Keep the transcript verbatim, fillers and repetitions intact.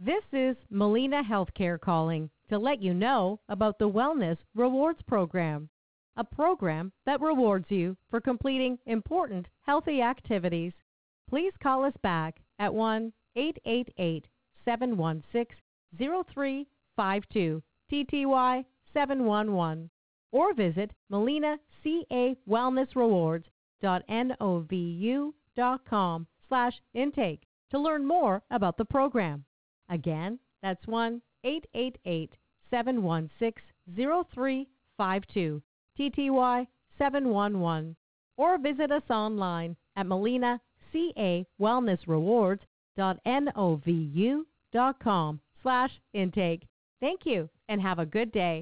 This is Molina Healthcare calling to let you know about the Wellness Rewards Program, a program that rewards you for completing important healthy activities. Please call us back at one eight eight eight, seven one six, zero three five two, T T Y seven one one, or visit molina ca wellness rewards dot novu dot com slash intake to learn more about the program. Again, that's one eight eight eight, seven one six, zero three five two, T T Y seven one one, or visit us online at molina ca wellness rewards dot novu dot com slash intake. Thank you and have a good day.